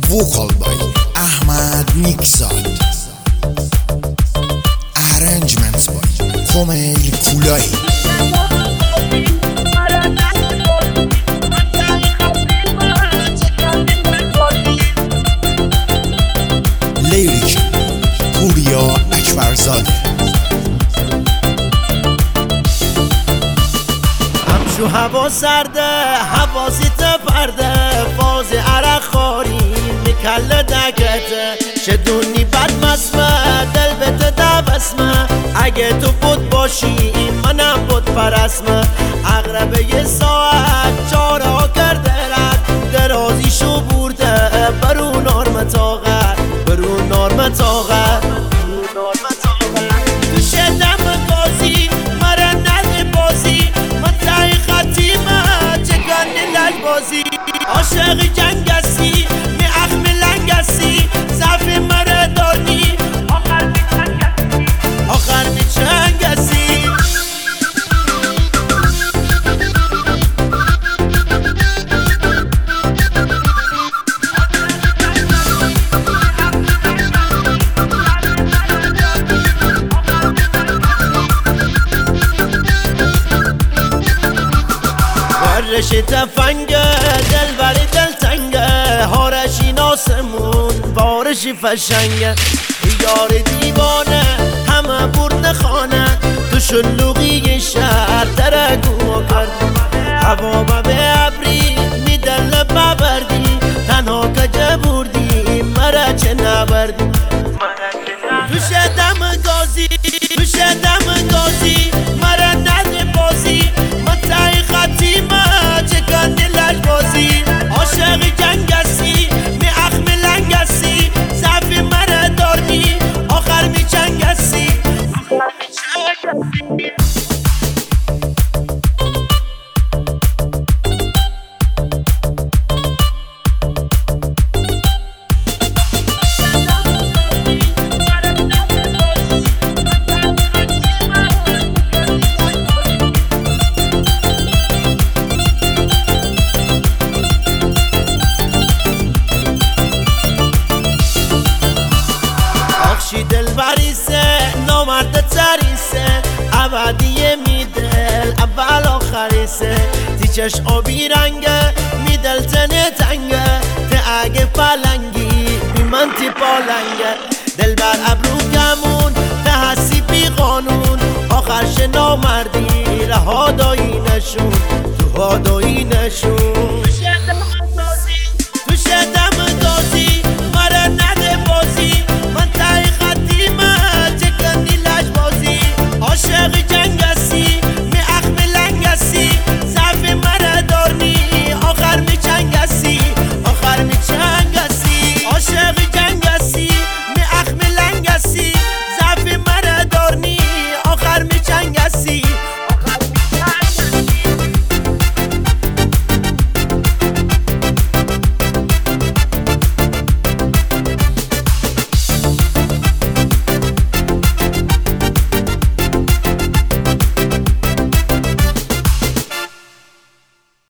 vocal by Ahmad Nikzad, arrangements by Komail Kulai. لیریک پوریا اکبرزاده. همشو هوا سرده حواسیت پرده فاز عرق خاری میکله دکته شدونی بد مسمه دل بته دوسمه اگه تو بود باشی منم بود پرسمه اغربه یه ساعت چاره ها کرده رد درازیشو برده برو نارم طاقت برو نارم طاقت تو شدم گازی مرا نده بازی متعی خطیمه چگانی لج بازی عاشق جنگ هستی می اخم لنگ هستی ضعف مرا دانی آخر می چنگ هستی ورشی تفنگه دل بری دل تنگه هارشی ناسمون بارشی فشنگه یار دیوانه همه برد خانه تو شلوغی شهر درگو کرد هوا به ابری میدل ببردی تنها کجه بردی مرا چه نبردی تو شدم گازی تو شدم گازی مرا نده بازی متعی خطیمه چکن دلش بازی عاشق جنگ هستی می اخم لنگ هستی ضعف مرا داری آخر می چنگ هستی دل بریسه نامرد تریسه ابدیه میدل اول آخریسه تیچش آبی رنگه میدل تنه تنگه ته اگه پلنگی بی من تی پالنگه دل بر ابرو گمون ته هستی بی قانون آخرش نامردی رها دایی نشون تو ها دایی نشون